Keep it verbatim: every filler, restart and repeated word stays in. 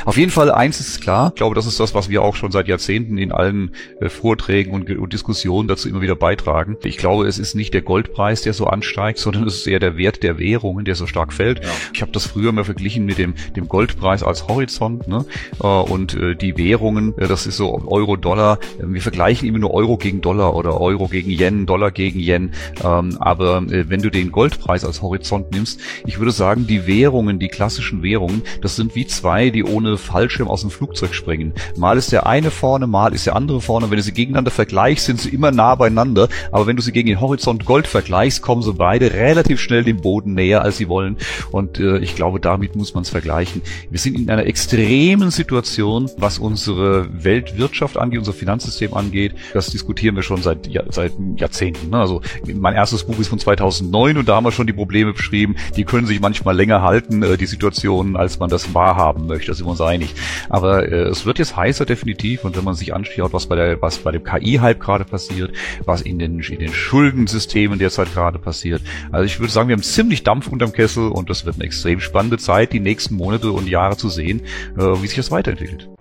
Auf jeden Fall, eins ist klar, ich glaube, das ist das, was wir auch schon seit Jahrzehnten in allen äh, Vorträgen und, und Diskussionen dazu immer wieder beitragen. Ich glaube, es ist nicht der Goldpreis, der so ansteigt, sondern es ist eher der Wert der Währungen, der so stark fällt. Ja. Ich habe das früher mal verglichen mit dem, dem Goldpreis als Horizont, ne? äh, und äh, die Währungen, äh, das ist so Euro, Dollar. Äh, wir vergleichen immer nur Euro gegen Dollar oder Euro gegen Yen, Dollar gegen Yen. Ähm, aber äh, wenn du den Goldpreis als Horizont nimmst, ich würde sagen, die Währungen, die klassischen Währungen, das sind wie zwei, die ohne Fallschirm aus dem Flugzeug springen. Mal ist der eine vorne, mal ist der andere vorne. Wenn du sie gegeneinander vergleichst, sind sie immer nah beieinander. Aber wenn du sie gegen den Horizont Gold vergleichst, kommen sie beide relativ schnell dem Boden näher, als sie wollen. Und äh, ich glaube, damit muss man es vergleichen. Wir sind in einer extremen Situation, was unsere Weltwirtschaft angeht, unser Finanzsystem angeht. Das diskutieren wir schon seit, ja, seit Jahrzehnten. Ne? Also mein erstes Buch ist von zweitausendneun und da haben wir schon die Probleme beschrieben. Die können sich manchmal länger halten, äh, die Situationen, als man das wahrhaben möchte. Da sind wir uns einig. Aber äh, es wird jetzt heißer definitiv, und wenn man sich anschaut, was bei der, was bei dem K I-Hype gerade passiert, was in den, in den Schuldensystemen derzeit gerade passiert. Also ich würde sagen, wir haben ziemlich Dampf unterm Kessel und das wird eine extrem spannende Zeit, die nächsten Monate und Jahre zu sehen, äh, wie sich das weiterentwickelt.